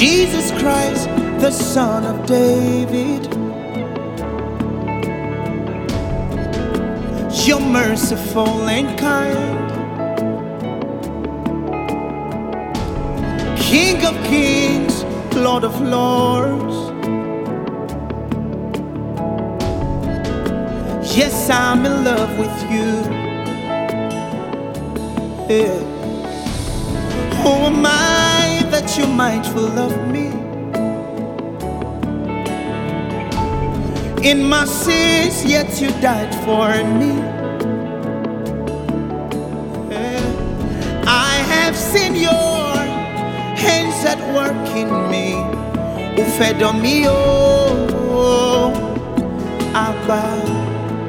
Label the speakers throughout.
Speaker 1: Jesus Christ, the Son of David. You're merciful and kind, King of kings, Lord of lords. Yes, I'm in love with you. Yeah. Who am I that you're mindful of me? In my sins, yet you died for me. Yeah. I have seen your hands at work in me, who fed on me, oh, Abba.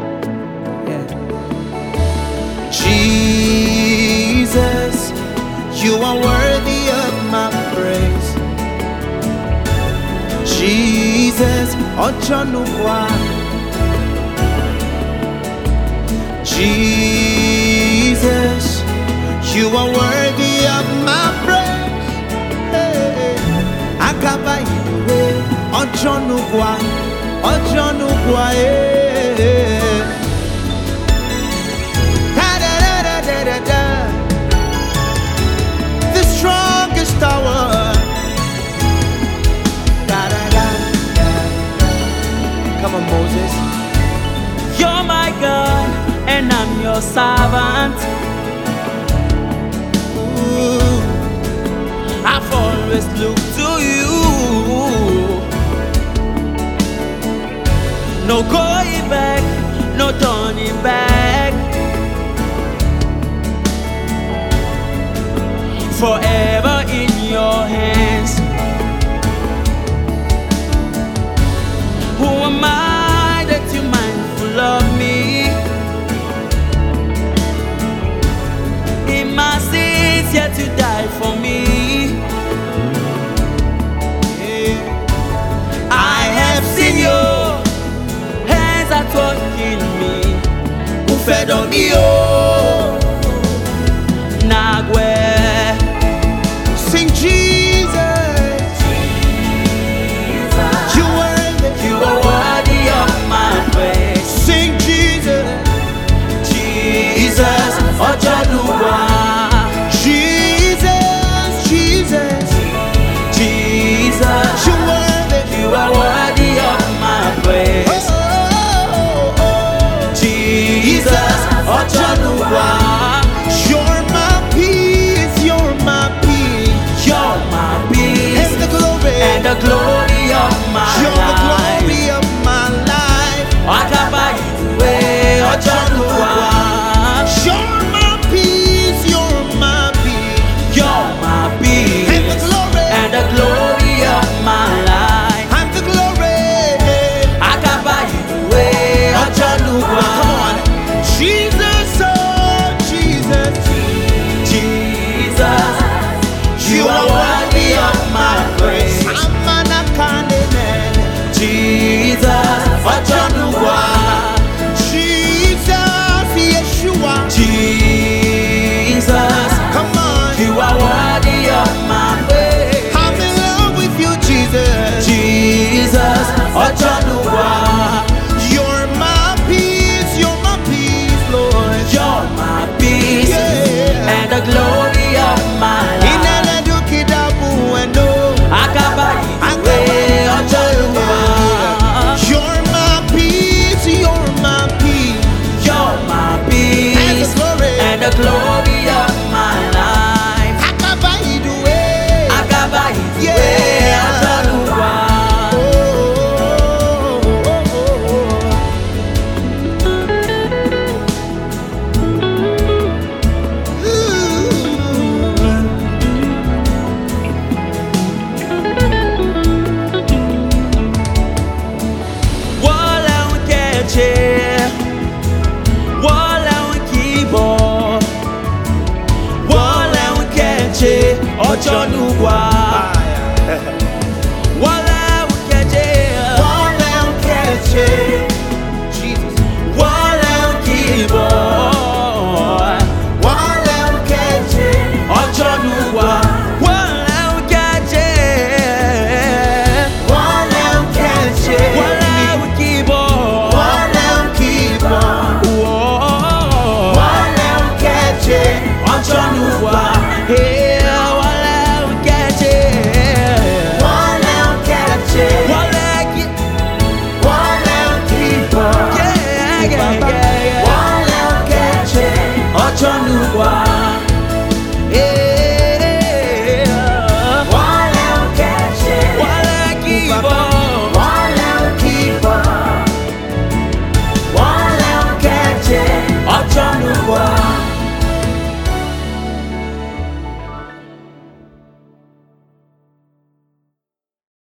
Speaker 1: Jesus, you are worthy of my praise. Jesus, Ojonukwa. Jesus, you are worthy of my praise. Akaba iwe, Ojonukwa, Ojonukwa. The strongest tower. Come on, Moses.
Speaker 2: You're my God, and I'm your servant.
Speaker 1: Ooh.
Speaker 2: I've always looked to you. No going back, no turning back. Forever in your hands. Who am I that you're mindful of me? In my sins, yet you died for me.
Speaker 1: Yeah.
Speaker 2: I have seen your hands at work in me,
Speaker 1: Who fed on me, oh,
Speaker 2: Nagwe.
Speaker 1: sing Jesus. You
Speaker 2: You are worthy of my praise.
Speaker 1: sing Jesus.
Speaker 2: Jesus, Ojonukwa.
Speaker 1: Jesus, Jesus.
Speaker 2: Jesus,
Speaker 1: You worthy.
Speaker 2: you are worthy of my praise.
Speaker 1: Oh, oh, oh.
Speaker 2: Jesus, Ojonukwa.
Speaker 1: You're my peace. You're my peace.
Speaker 2: You're my peace
Speaker 1: And the glory.
Speaker 2: and the glory of my
Speaker 1: You're the
Speaker 2: life.
Speaker 1: glory of my life.
Speaker 2: Akaba iwe, Ojonukwa.
Speaker 1: You're my peace. You're my peace.
Speaker 2: You're my peace
Speaker 1: And the glory.
Speaker 2: and the glory of my life.
Speaker 1: And the glory.
Speaker 2: Akaba iwe, Ojonukwa.
Speaker 1: Come on. Jesus, oh Jesus.
Speaker 2: Jesus, you are worthy of my praise. Jesus, Ojonukwa.
Speaker 1: Jesus, Yeshua.
Speaker 2: Jesus,
Speaker 1: Come on.
Speaker 2: you are worthy of my praise.
Speaker 1: I'm in love with you, Jesus.
Speaker 2: Jesus, Ojonukwa.
Speaker 1: You're my peace. You're my peace, Lord.
Speaker 2: You're my peace
Speaker 1: Yeah.
Speaker 2: and the glory of my life. Akaba iwe, Ojonukwa.
Speaker 1: You're my peace. You're my peace.
Speaker 2: You're my peace
Speaker 1: And the glory.
Speaker 2: and the glory of my life. Akaba iwe, Ojonukwa. Ojonukwa.